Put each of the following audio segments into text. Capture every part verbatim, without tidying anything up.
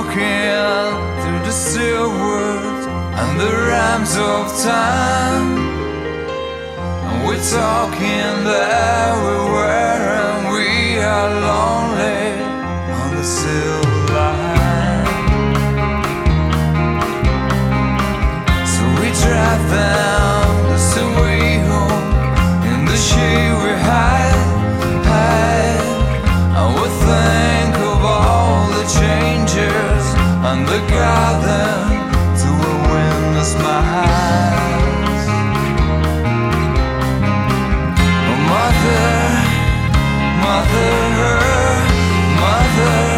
walking through the still woods and the rhymes of time, and we're talking that we were and we are lonely on the silver line. So we drive down the subway home, in the shade we hide, hide, and we think of all the changes and the garden to a windless miles. Oh, mother, mother, mother,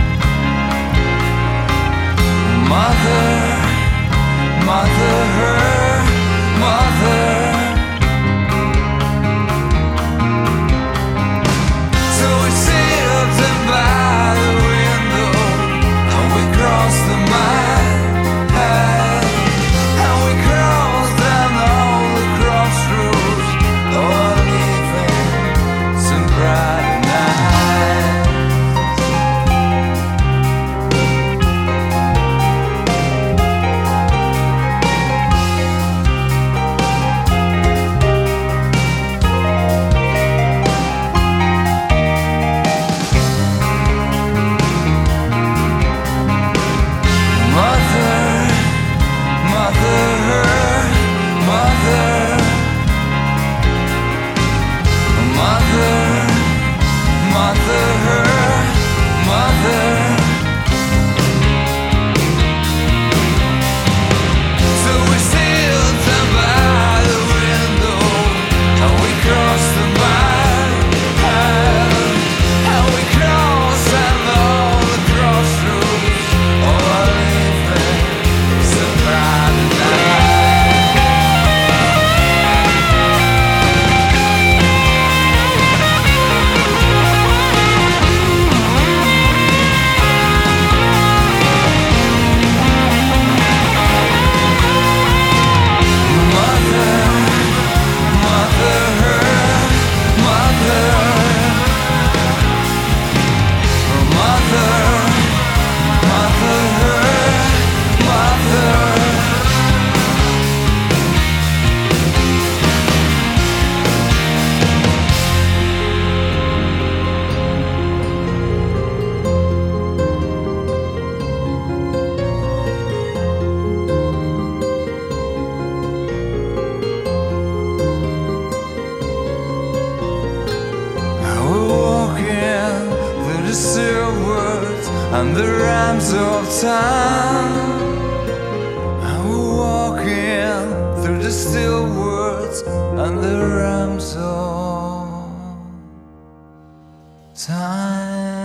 mother, mother, mother. So we sit up and by the window, and we cross the mile, and we cross down all the crossroads, all leaving some bright nights. Mother, mother, mother, mother, mother, mother. So we still stand by the window, and we cross the mile, and we cross down all the crossroads, all leaving some bright night. Mother, mother, mother, mother, mother, mother. Now we're walking through the still woods and the rhymes of time. And we're walking through the still woods and the rhymes of time.